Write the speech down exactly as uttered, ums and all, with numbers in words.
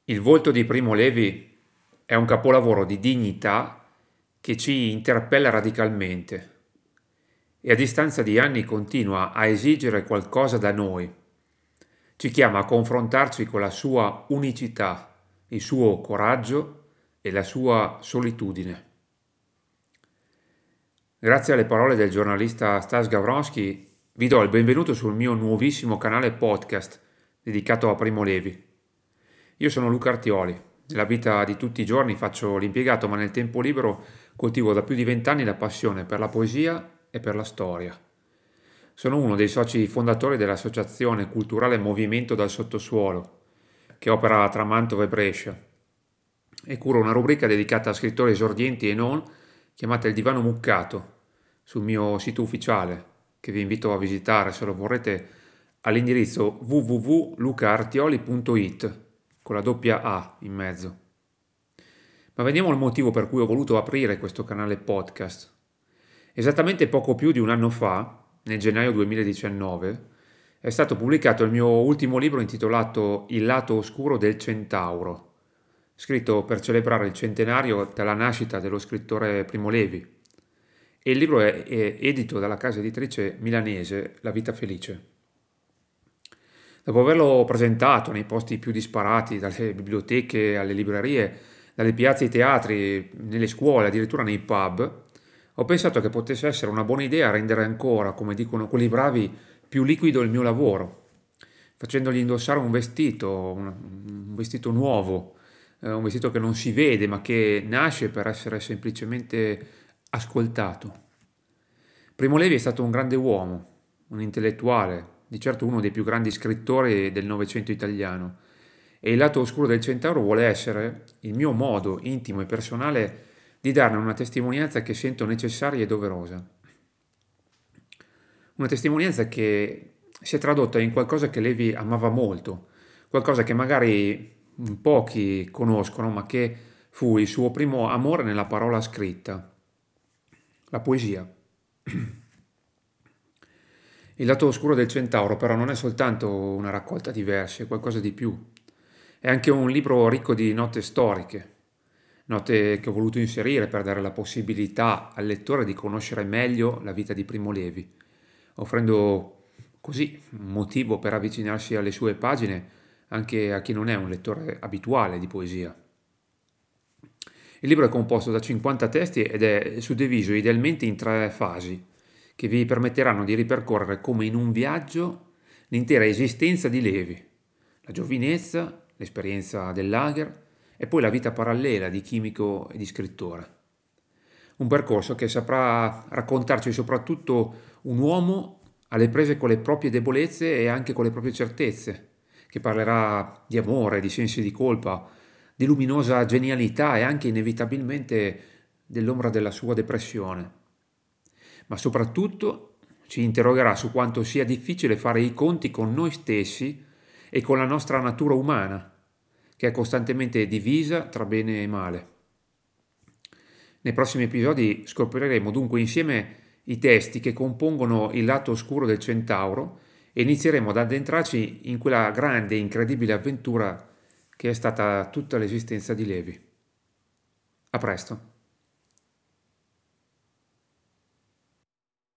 Il volto di Primo Levi è un capolavoro di dignità che ci interpella radicalmente e a distanza di anni continua a esigere qualcosa da noi. Ci chiama a confrontarci con la sua unicità, il suo coraggio e la sua solitudine. Grazie alle parole del giornalista Stas Gawronski, vi do il benvenuto sul mio nuovissimo canale podcast dedicato a Primo Levi. Io sono Luca Artioli. Nella vita di tutti i giorni faccio l'impiegato, ma nel tempo libero coltivo da più di vent'anni la passione per la poesia e per la storia. Sono uno dei soci fondatori dell'associazione culturale Movimento dal Sottosuolo, che opera tra Mantova e Brescia, e curo una rubrica dedicata a scrittori esordienti e non, chiamata Il Divano Muccato, sul mio sito ufficiale, che vi invito a visitare se lo vorrete all'indirizzo w w w punto luca artioli punto i t, con la doppia A in mezzo. Ma veniamo al motivo per cui ho voluto aprire questo canale podcast. Esattamente poco più di un anno fa, nel gennaio duemiladiciannove, è stato pubblicato il mio ultimo libro intitolato Il lato oscuro del Centauro, scritto per celebrare il centenario dalla nascita dello scrittore Primo Levi. E il libro è, è edito dalla casa editrice milanese La Vita Felice. Dopo averlo presentato nei posti più disparati, dalle biblioteche alle librerie, dalle piazze ai teatri, nelle scuole, addirittura nei pub, ho pensato che potesse essere una buona idea rendere ancora, come dicono quelli bravi, più liquido il mio lavoro, facendogli indossare un vestito, un, un vestito nuovo, eh, un vestito che non si vede ma che nasce per essere semplicemente ascoltato. Primo Levi è stato un grande uomo, un intellettuale, di certo uno dei più grandi scrittori del Novecento italiano, e il lato oscuro del Centauro vuole essere il mio modo intimo e personale di darne una testimonianza che sento necessaria e doverosa. Una testimonianza che si è tradotta in qualcosa che Levi amava molto, qualcosa che magari pochi conoscono, ma che fu il suo primo amore nella parola scritta, la poesia. Il lato oscuro del Centauro però non è soltanto una raccolta di versi, è qualcosa di più. È anche un libro ricco di note storiche, note che ho voluto inserire per dare la possibilità al lettore di conoscere meglio la vita di Primo Levi, offrendo così un motivo per avvicinarsi alle sue pagine anche a chi non è un lettore abituale di poesia. Il libro è composto da cinquanta testi ed è suddiviso idealmente in tre fasi, che vi permetteranno di ripercorrere come in un viaggio l'intera esistenza di Levi, la giovinezza, l'esperienza del lager e poi la vita parallela di chimico e di scrittore. Un percorso che saprà raccontarci soprattutto un uomo alle prese con le proprie debolezze e anche con le proprie certezze, che parlerà di amore, di sensi di colpa, di luminosa genialità e anche inevitabilmente dell'ombra della sua depressione. Ma soprattutto ci interrogerà su quanto sia difficile fare i conti con noi stessi e con la nostra natura umana, che è costantemente divisa tra bene e male. Nei prossimi episodi scopriremo dunque insieme i testi che compongono il lato oscuro del Centauro e inizieremo ad addentrarci in quella grande e incredibile avventura che è stata tutta l'esistenza di Levi. A presto.